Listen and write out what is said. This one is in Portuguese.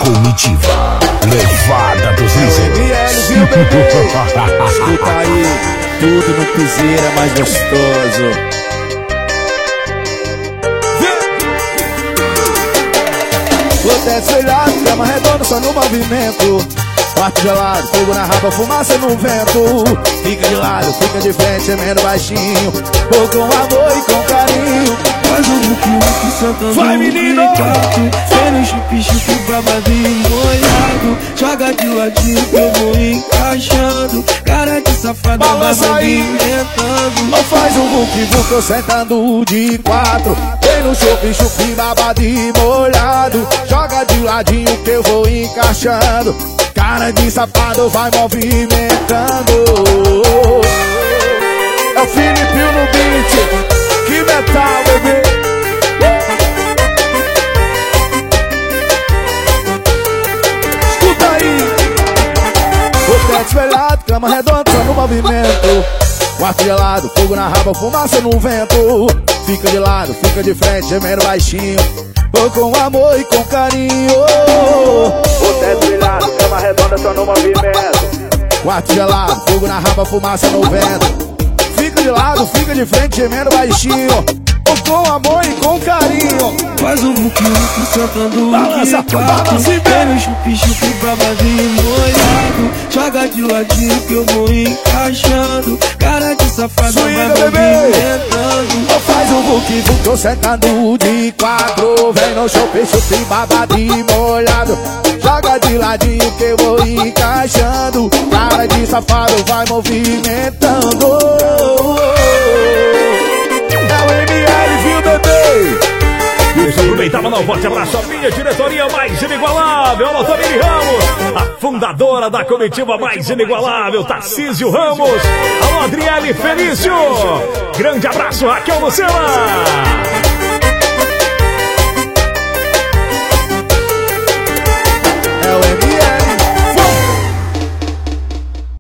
Comitiva, levada dos líderes. Escuta aí, tudo no piseira mais gostoso. Você é desvelhado, cama redonda só no movimento. Quarto gelado, fogo na raba, fumaça no vento. Fica de lado, fica de frente, gemendo baixinho. Vou com amor e com carinho. Faz um muque sentando. Vai, menino! Vem no chupi-chupi, babadinho molhado. Joga de ladinho que eu vou encaixando. Cara de safada, balança aí! Ou faz um vuque, eu sentando de quatro. Vem no chupi-chupi, babadinho molhado. Joga de ladinho que eu vou encaixando. Cara de safado vai movimentando. É o Filipinho no beat. Que metal, bebê. Escuta aí. O teto espelhado, cama redonda, só no movimento. Quarto gelado, fogo na raba, fumaça no vento. Fica de lado, fica de frente, gemendo baixinho. Vou com amor e com carinho. O teto brilhado, cama redonda, só no movimento. Quarto gelado, fogo na raba, fumaça no vento. Fica de lado, fica de frente, gemendo baixinho. Vou com amor e com carinho. Faz um muque sentando. Balança, balança e vem no chupi-chupi, babadinho molhado. Joga de ladinho que eu vou encaixando. Cara de safada vai movimentando. Faz um vuque, tô sentando de quatro. Vem no chupi-chupi, babadinho molhado. Joga de ladinho que eu vou encaixando. Cara de safado vai movimentando. É o ML, viu, bebê? Deixa eu aproveitar e mandar um forte abraço à minha diretoria mais inigualável, a Tamiri Ramos, a fundadora da comitiva mais inigualável, Tarcísio Ramos, alô Adriele Felício, grande abraço, Raquel Lucena.